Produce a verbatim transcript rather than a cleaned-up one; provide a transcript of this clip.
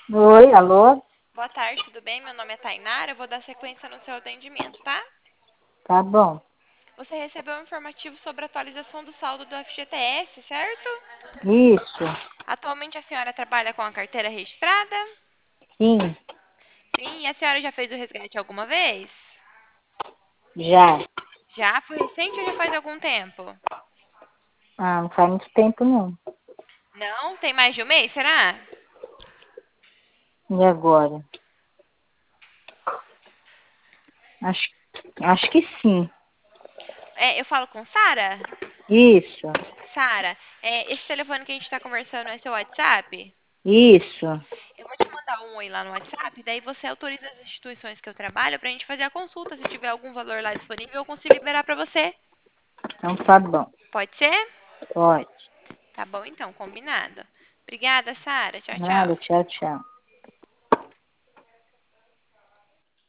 Oi, alô? Boa tarde, tudo bem? Meu nome é Tainara, eu vou dar sequência no seu atendimento, tá? Tá bom. Você recebeu um informativo sobre a atualização do saldo do F G T S, certo? Isso, Atualmente a senhora trabalha com a carteira registrada? sim, Sim, e a senhora já fez o resgate alguma vez? já. Já? Foi recente ou já faz algum tempo? Ah, não faz muito tempo não. Não? Tem mais de um mês, será? E agora? Acho, acho que sim. É, eu falo com Sara? Isso, Sara, é, esse telefone que a gente está conversando é seu WhatsApp? isso. Eu vou te mandar um oi lá no WhatsApp, daí você autoriza as instituições que eu trabalho pra gente fazer a consulta. Se tiver algum valor lá disponível, eu consigo liberar pra você. Então tá bom. Pode ser? Pode. Tá bom então, combinado. Obrigada, Sara. Tchau, Nada, tchau. tchau, tchau.